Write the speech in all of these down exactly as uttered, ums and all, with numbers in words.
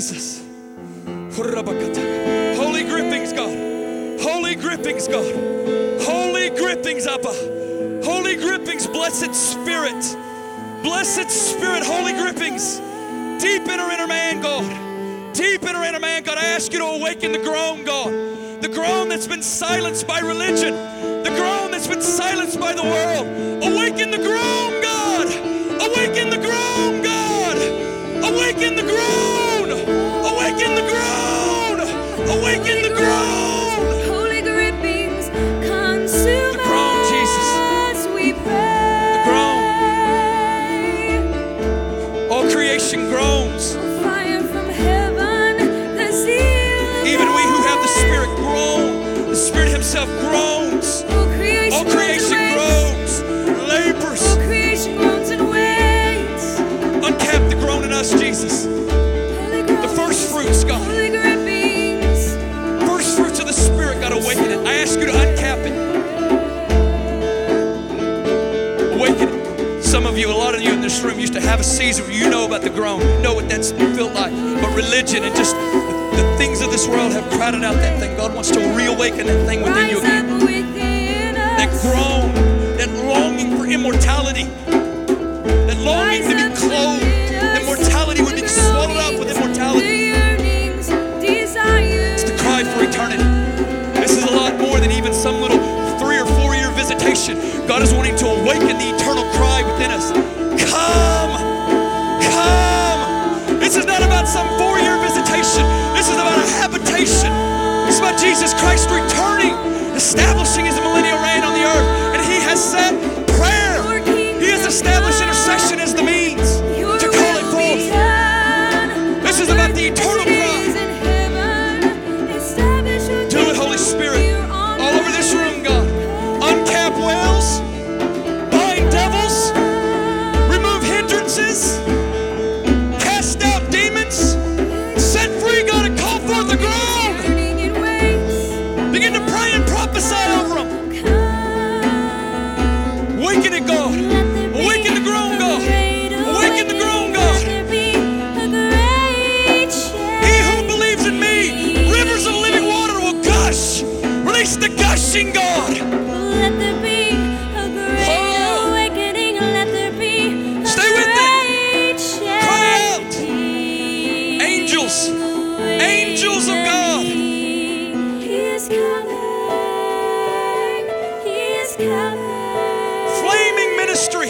Jesus. Holy grippings, God. Holy grippings, God. Holy grippings, Abba. Holy grippings, blessed Spirit. Blessed Spirit, holy grippings. Deep in our inner man, God. Deep in our inner man, God. I ask you to awaken the groan, God. The groan that's been silenced by religion. The groan that's been silenced by the world. Awaken the groan, God. Awaken the groan, God. Awaken the groan. Awaken the groan. Awaken the groan. Holy grippings, consume The groan, Jesus. us, we pray. The groan. All creation groans. Fire from heaven, the zeal. Even we who have the Spirit groan. The Spirit Himself groans. All creation, All creation groans groans. Labors. All creation groans and waits. Uncap the groan in us, Jesus. Holy The first fruits, God. Holy grippings. First fruits of the Spirit, God, awaken it. I ask you to uncap it. Awaken it. Some of you, a lot of you in this room used to have a season where you know about the groan. You know what that's felt like. But religion and just the, the things of this world have crowded out that thing. God wants to reawaken that thing within you Rise again. up within That us. groan, that longing for immortality, that longing to be clothed, that mortality would be swallowed up with The immortality. yearnings, desires. It's the cry for eternity. This is a lot more than even some little three or four year visitation. God is wanting to awaken the eternal cry within us. Come, come. This is not about some four year visitation. This is about a habitation. This is about Jesus Christ returning, establishing His millennial reign on the earth. And He has set prayer. He has established intercession as the means to call it forth. This is about the eternal cry. Do it, Holy Spirit, all over this room, God. Uncap wells, bind devils, remove hindrances, cast out demons, set free, God, and call forth the groan. Begin to pray and prophesy over them. Awaken it, God. Awaken the groan, God. Awaken the groan, God. He who believes in me, rivers of living water will gush. Release the gushing, God. Let there be a great Oh. awakening. Let there be a Stay with it. great Cry out. shaking. Angels. Angels of God. He is coming. He is coming. Flaming ministry.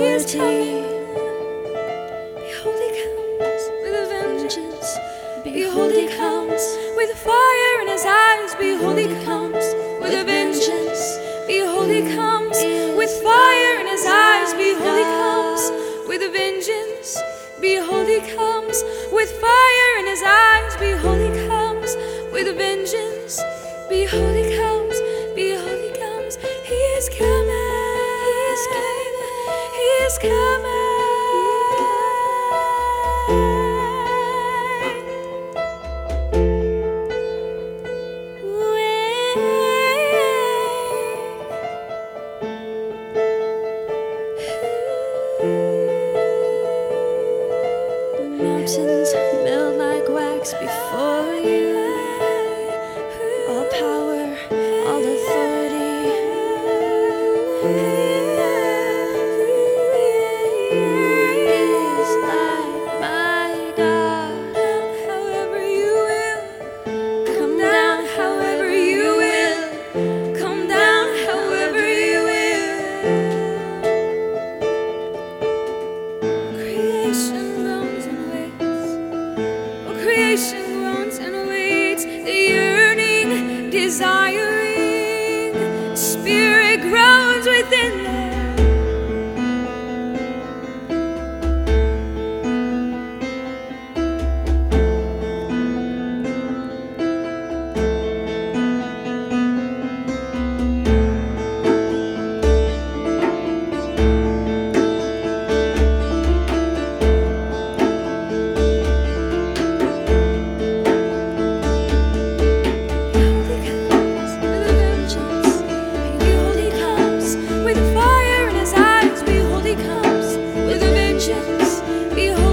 authority. Behold, he comes with a vengeance. Behold, he comes with fire in his eyes. Behold, he comes with a vengeance. Behold, he comes with fire in his eyes. Behold, he comes with a vengeance. Behold, he comes with fire in his eyes. Behold, he comes with a vengeance. Behold, he comes. Behold, he comes. He is coming. He is coming. He is coming. Mountains melt like wax before you. All power, all authority. Is like my God. However you will, come down. However you will, come down. However you will. Creation groans and waits. Oh, creation groans and waits. The yearning, desiring spirit groans within them. Behold, he comes with a vengeance. Behold, he comes with fire in his eyes. Behold, he comes with a vengeance. Behold,